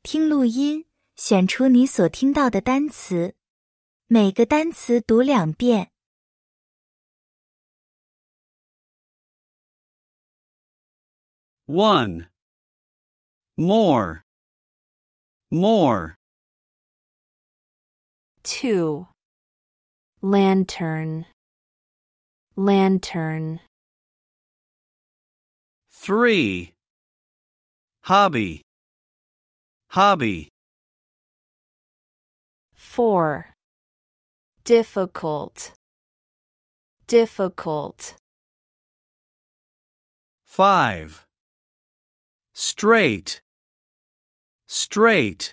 听录音，选出你所听到的单词。每个单词读2遍。 1. More. More. 2. Lantern. Lantern. 3. Hobby. Hobby. 4. Difficult. Difficult. 5. Straight. Straight.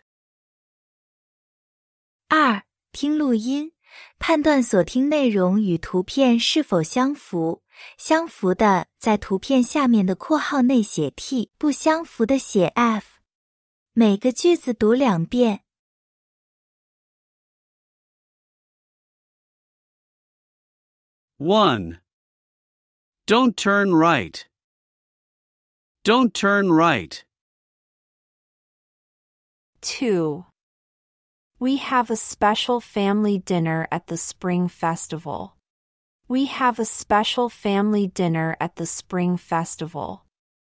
2. 听录音，判断所听内容与图片是否相符，相符的在图片下面的括号内写 T， 不相符的写 F。每个句子读2遍。 1. Don't turn right. Don't turn right. 2. We have a special family dinner at the Spring Festival. We have a special family dinner at the Spring Festival.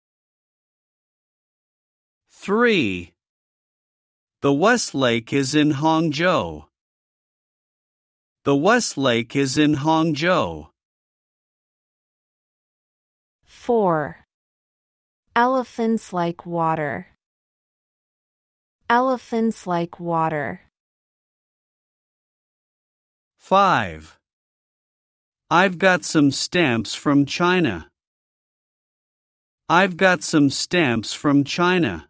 3. The Westlake is in Hangzhou. The Westlake is in Hangzhou. 4. Elephants like water. Elephants like water. 5. I've got some stamps from China. I've got some stamps from China.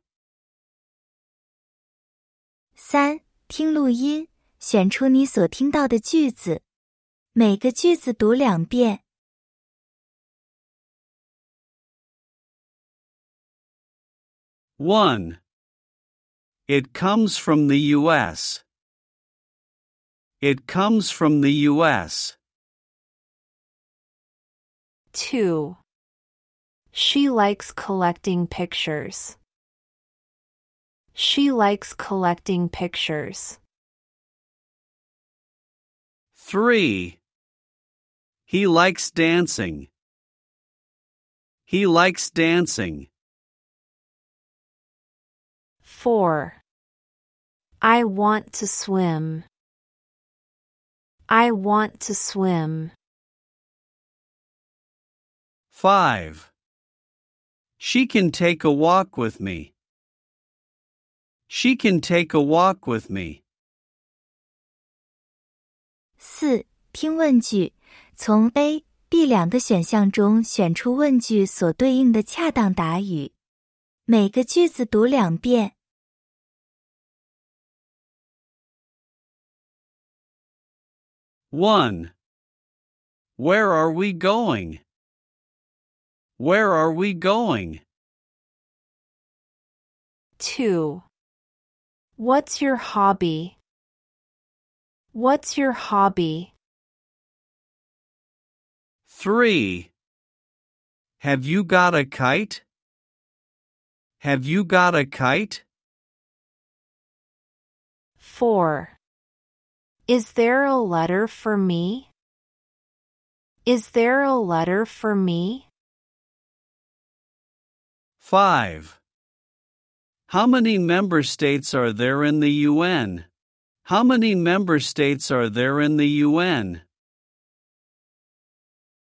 3. 听录音，选出你所听到的句子。每个句子读2遍。 1. It comes from the U.S. It comes from the U.S. 2. She likes collecting pictures. She likes collecting pictures. 3. He likes dancing. He likes dancing. 4. I want to swim. I want to swim. 5. She can take a walk with me. She can take a walk with me. 4. 听问句，从 A、B 2个选项中选出问句所对应的恰当答语。每个句子读2遍。 1. Where are we going? Where are we going? 2. What's your hobby? What's your hobby? 3. Have you got a kite? Have you got a kite? 4. Is there a letter for me? Is there a letter for me? 5. How many member states are there in the UN? How many member states are there in the UN?